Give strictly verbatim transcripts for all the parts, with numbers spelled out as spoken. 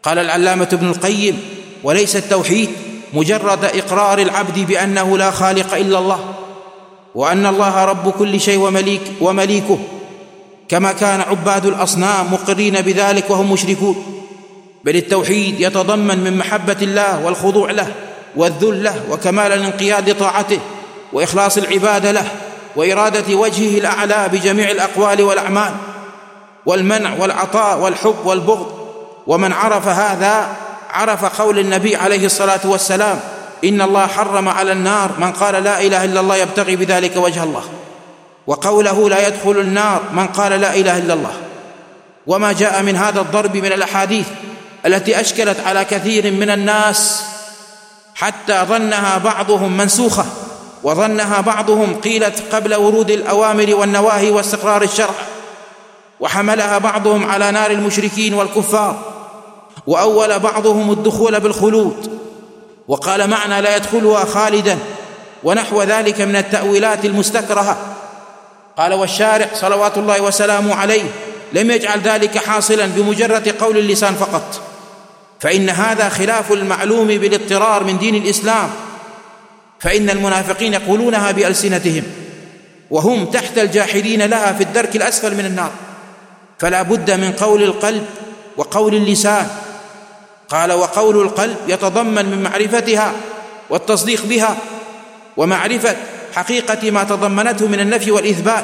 قال العلامة ابن القيم: وليس التوحيد مجرد إقرار العبد بأنه لا خالق إلا الله، وأن الله رب كل شيء ومليك ومليكه، كما كان عباد الأصنام مقرين بذلك وهم مشركون، بل التوحيد يتضمن من محبة الله والخضوع له والذل له وكمال الانقياد لطاعته وإخلاص العبادة له وإرادة وجهه الأعلى بجميع الأقوال والأعمال، والمنع والعطاء والحب والبغض. ومن عرف هذا عرف قول النبي عليه الصلاة والسلام: إن الله حرم على النار من قال لا إله إلا الله يبتغي بذلك وجه الله، وقوله: لا يدخل النار من قال لا إله إلا الله. وما جاء من هذا الضرب من الأحاديث التي أشكلت على كثير من الناس حتى ظنها بعضهم منسوخة، وظنها بعضهم قيلت قبل ورود الأوامر والنواهي واستقرار الشرع، وحملها بعضهم على نار المشركين والكفار، وأول بعضهم الدخول بالخلود، وقال معنى لا يدخلها خالدا، ونحو ذلك من التأويلات المستكرهة. قال: والشارع صلوات الله وسلامه عليه لم يجعل ذلك حاصلا بمجرد قول اللسان فقط، فإن هذا خلاف المعلوم بالاضطرار من دين الإسلام، فإن المنافقين يقولونها بألسنتهم وهم تحت الجاحدين لها في الدرك الأسفل من النار، فلا بد من قول القلب وقول اللسان. قال: وقول القلب يتضمن من معرفتها والتصديق بها، ومعرفة حقيقة ما تضمنته من النفي والإثبات،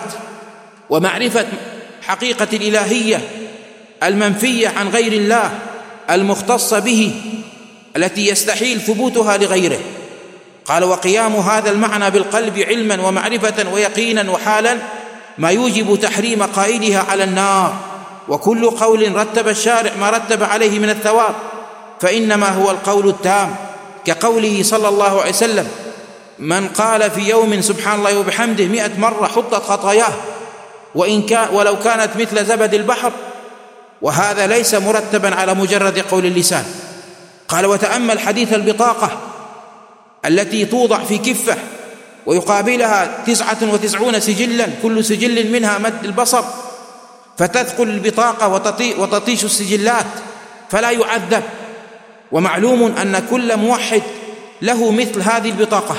ومعرفة حقيقة الإلهية المنفية عن غير الله المختصة به التي يستحيل ثبوتها لغيره. قال: وقيام هذا المعنى بالقلب علما ومعرفة ويقينا وحالا ما يوجب تحريم قائلها على النار. وكل قول رتب الشارع ما رتب عليه من الثواب فإنما هو القول التام، كقوله صلى الله عليه وسلم: من قال في يوم سبحان الله وبحمده مئة مرة حطت خطاياه وإن كان ولو كانت مثل زبد البحر. وهذا ليس مرتبا على مجرد قول اللسان. قال: وتأمل حديث البطاقة التي توضع في كفة ويقابلها تسعة وتسعون سجلا، كل سجل منها مد البصر، فتثقل البطاقة وتطيش السجلات فلا يعذب. ومعلوم أن كل موحد له مثل هذه البطاقة،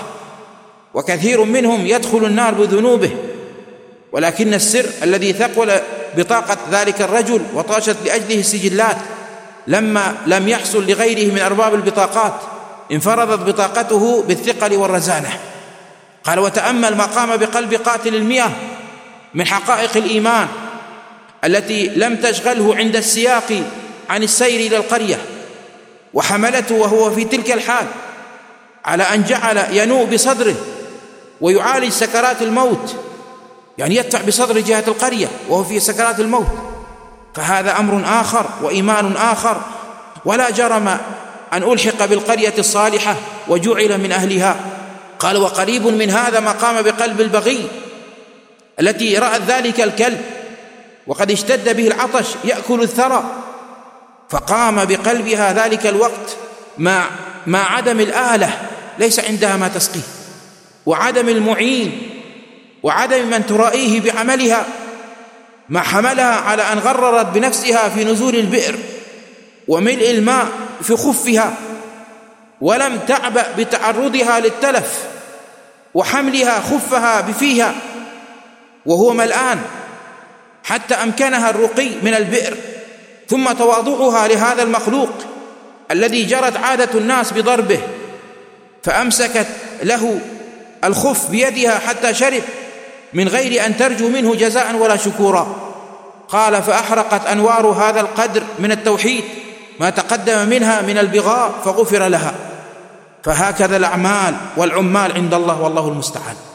وكثير منهم يدخل النار بذنوبه، ولكن السر الذي ثقل بطاقة ذلك الرجل وطاشت لأجله السجلات لما لم يحصل لغيره من أرباب البطاقات انفرضت بطاقته بالثقل والرزانة. قال: وتأمل ما قام بقلب قاتل المئة من حقائق الإيمان التي لم تشغله عند السياق عن السير إلى القرية، وحملته وهو في تلك الحال على أن جعل ينوء بصدره ويعالج سكرات الموت، يعني يدفع بصدر جهة القرية وهو في سكرات الموت. فهذا أمر آخر وإيمان آخر، ولا جرم أن ألحق بالقرية الصالحة وجعل من أهلها. قال: وقريب من هذا ما قام بقلب البغي التي رأت ذلك الكلب وقد اشتد به العطش يأكل الثرى، فقام بقلبها ذلك الوقت مع مع عدم الآلة، ليس عندها ما تسقيه، وعدم المعين، وعدم من ترائيه بعملها، ما حملها على أن غررت بنفسها في نزول البئر وملء الماء في خفها، ولم تعبأ بتعرضها للتلف وحملها خفها بفيها وهو ملآن حتى أمكنها الرقي من البئر، ثم تواضعها لهذا المخلوق الذي جرت عادة الناس بضربه، فأمسكت له الخف بيدها حتى شرب من غير أن ترجو منه جزاء ولا شكورا. قال: فأحرقت أنوار هذا القدر من التوحيد ما تقدم منها من البغاء فغفر لها. فهكذا الأعمال والعمال عند الله، والله المستعان.